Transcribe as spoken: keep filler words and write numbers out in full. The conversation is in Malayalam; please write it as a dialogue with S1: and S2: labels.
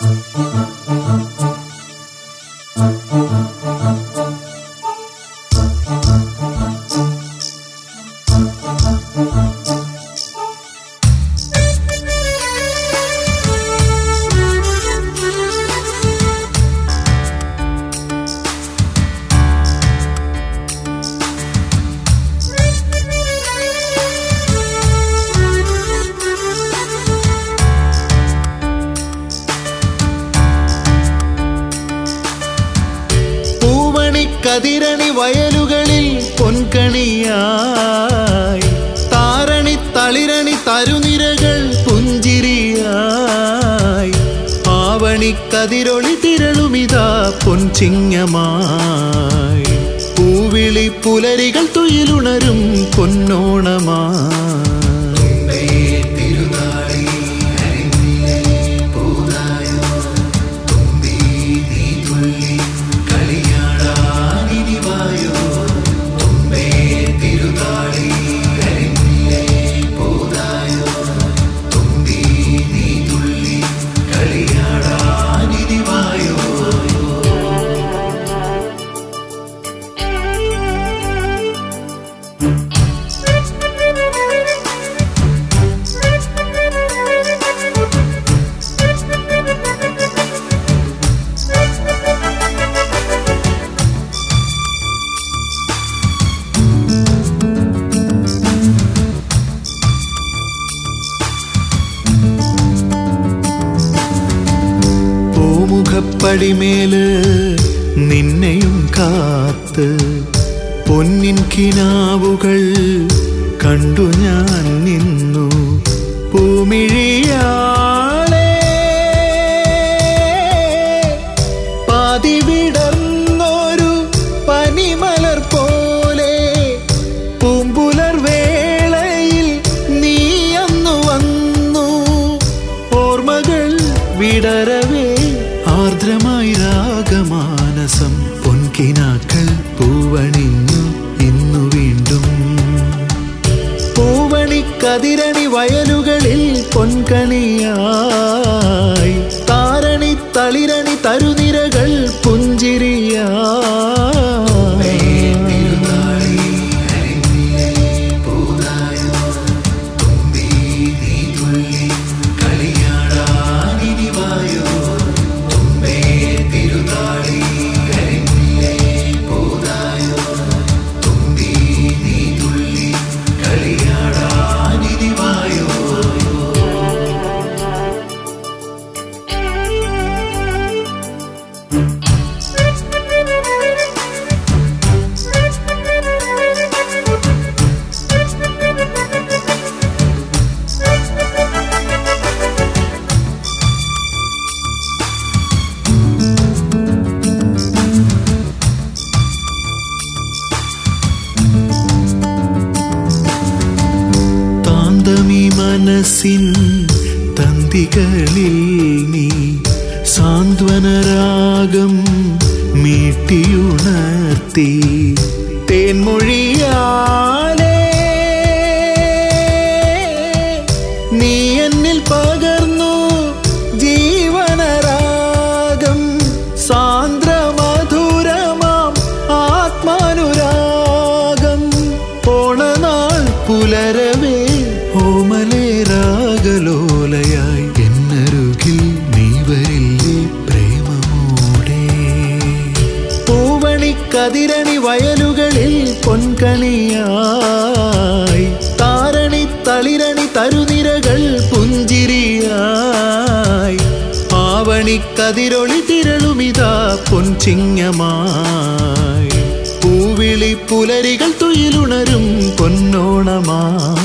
S1: കതിരണി വയലുകളിൽ പൊൻകണിയായി താരണി തളിരണി തരുനിരകൾ പുഞ്ചിരിയായി ആവണി കതിരൊളി തിരളുമിതാ പൊൻചിങ്ങമായി പൂവിളി പുലരികൾ തുയിലുണരും പൊന്നോണമായി പടിമേല് നിന്നെയും കാത്ത് പൊന്നിൻ കിനാവുകൾ കണ്ടു ഞാൻ നിന്നു പൂമിഴിയാളെ പാതി വിടർന്നൊരു പനിമലർ പോലെ പൂമ്പുലർ വേളയിൽ നീ അന്നു വന്നു ഓർമ്മകൾ വിടരവേ ആർദ്രമായി രാഗമാനസം പൊൻകിനാക്കൾ പൂവണിഞ്ഞു ഇന്നു വീണ്ടും പൂവണി കതിരണി വയലുകളിൽ പൊൻകണിയായി താരണി തളിരണി തരുനിരകൾ പുഞ്ചിരിയായി മനസ്സിൻ തന്തികളിൽ നീ സാന്ത്വനരാഗം മീട്ടിയുണർത്തി തേൻമൊഴിയാലേ നീ എന്നിൽ പകർന്നു ജീവനരാഗം സാന്ദ്രമധുരമാം ആത്മാനുരാഗം ഓണനാൾ പുലരവേ ഓമലേ രാഗലോലയായി എന്നരുകിൽ നീ വരില്ലേ പ്രേമമോടെ പൂവണി കതിരണി വയലുകളിൽ പൊൻകണിയായി താരണി തളിരണി തരുനിരകൾ പുഞ്ചിരിയായി ആവണി കതിരൊളി തിരളുമിതാ പൊൻചിങ്ങമായി പൂവിളി പുലരികൾ തുയിലുണരും പൊന്നോണമായി.